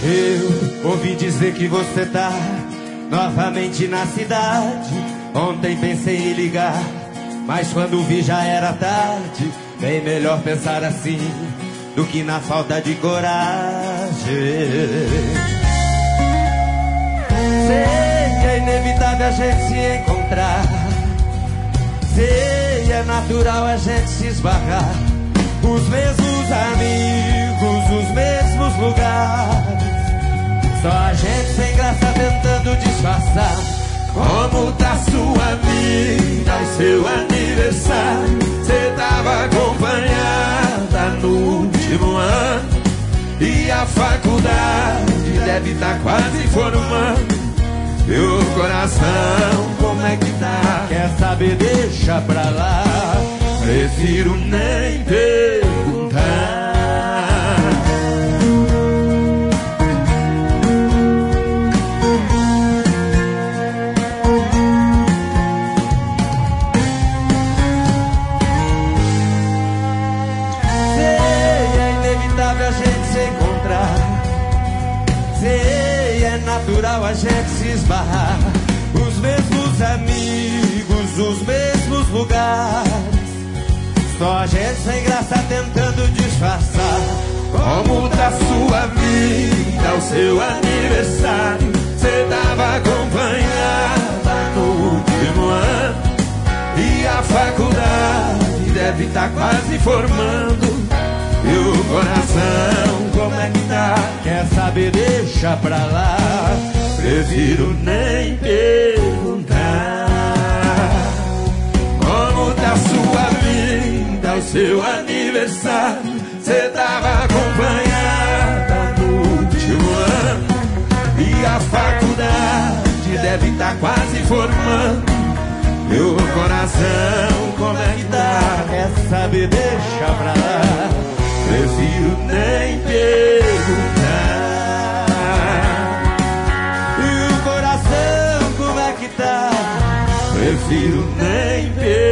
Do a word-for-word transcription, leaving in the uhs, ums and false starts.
Eu ouvi dizer que você tá novamente na cidade. Ontem pensei em ligar, mas quando vi já era tarde. Bem melhor pensar assim do que na falta de coragem. Sei que é inevitável a gente se encontrar. Sei, é natural a gente se esbarrar. Os mesmos amigos, os mesmos lugares. Só a gente sem graça tentando disfarçar. Como tá sua vida e seu aniversário? Cê tava acompanhada no último ano. E a faculdade deve tá quase formando. E o coração, como é que tá? Quer saber, deixa pra lá. Prefiro nem perguntar. Natural a gente se esbarrar. Os mesmos amigos, os mesmos lugares. Só a gente sem graça tentando disfarçar. Como tá sua vida, o seu aniversário? Cê tava acompanhada no último ano. E a faculdade deve tá quase formando. E o coração, como é que tá? Quer saber, deixa pra lá. Prefiro nem perguntar. Como tá sua vida, o seu aniversário? Cê tava acompanhada no último ano. E a faculdade deve tá quase formando. Meu coração, como é que tá? Quer saber, deixa pra lá. Prefiro nem perguntar. E o coração, como é que tá? Prefiro nem perguntar.